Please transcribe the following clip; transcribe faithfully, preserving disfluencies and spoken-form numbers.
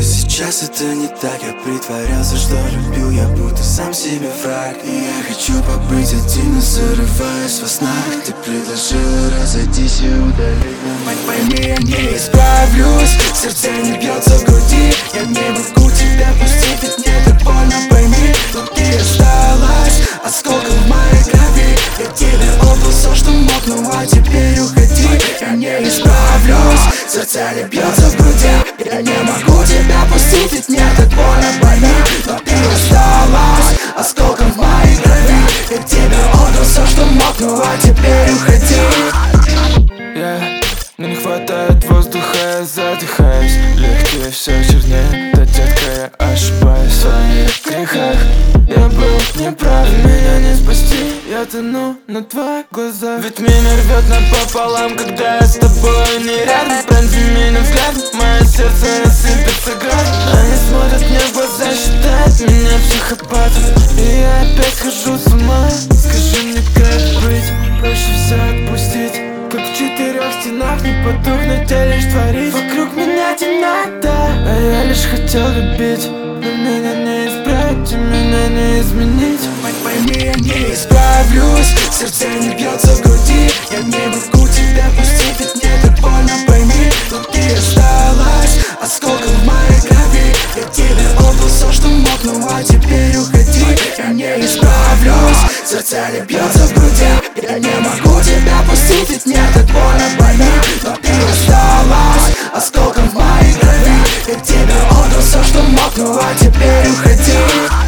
сейчас это не так. Я притворялся, что люблю, я будто сам себе враг. И я хочу побыть один, но зарываюсь во снах. Ты предложила разойтись и удалить. Пойми, я не исправлюсь, сердце не бьется в груди. Я не могу тебя пустить, ведь мне так больно, пойми. Внутри осталось осколком в моей крови. Я тебе отдал все, что мог, ну а теперь уходи. Я не исправлюсь, сердце не бьется в груди. Я не могу тебя пустить, ведь мне так больно, пойми. Внутри осталось осколком в моей крови. Я тебе отдал все, что мог, ну а теперь уходи. Yeah. Мне не хватает воздуха, я задыхаюсь. Легкие все чернее, да, детка, я ошибаюсь в своих грехах. Я был неправ, меня не спасти. Я тону на твоих глазах. Ведь меня рвет напополам, когда я с тобой не рядом. Пронзи меня взглядом, мое сердце рассыпется градом. Они смотрят мне в глаза, считают меня психопатом. И я опять схожу с ума. Скажи мне, как быть, проще все отпустить. Как в четырех стенах, не потухнуть, а лишь творить. Вокруг меня темнота, а я лишь хотел любить. Но меня не исправить, и меня не изменить. Пойми, я не исправлюсь, сердце не бьется в груди. Я не могу тебя пустить, ведь мне так больно, пойми. Внутри осталось осколком в моей крови. Я тебе отдал все, что мог, ну а теперь уходи. Я не исправлюсь, сердце не бьется в груди. Я не могу тебя пустить, ведь мне так больно, пойми. Внутри осталось осколком в моей крови. Я тебе отдал все, что мог, ну а теперь уходи.